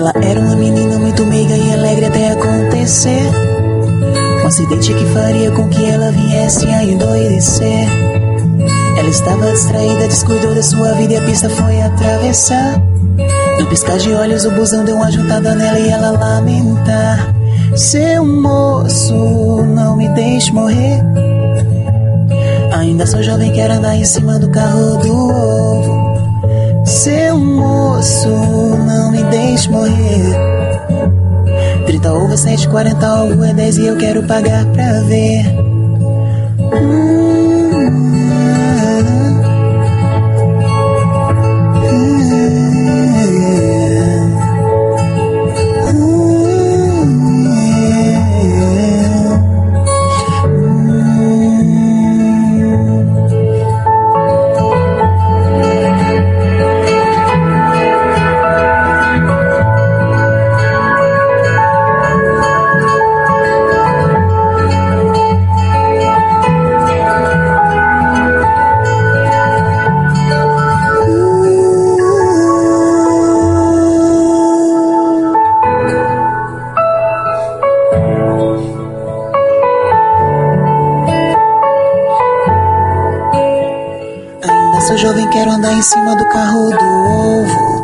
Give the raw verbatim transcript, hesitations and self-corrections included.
Ela era uma menina muito meiga e alegre até acontecer um acidente que faria com que ela viesse a endoidecer. Ela estava distraída, descuidou da sua vida e a pista foi atravessar. No piscar de olhos o busão deu uma juntada nela e ela lamenta: seu moço, não me deixe morrer. Ainda sou jovem, quero andar em cima do carro do ovo. Seu moço, não me deixe morrer. Trinta ovo é sete, quarenta ovo é dez e eu quero pagar pra ver. Hum. Sou jovem, quero andar em cima do carro do ovo.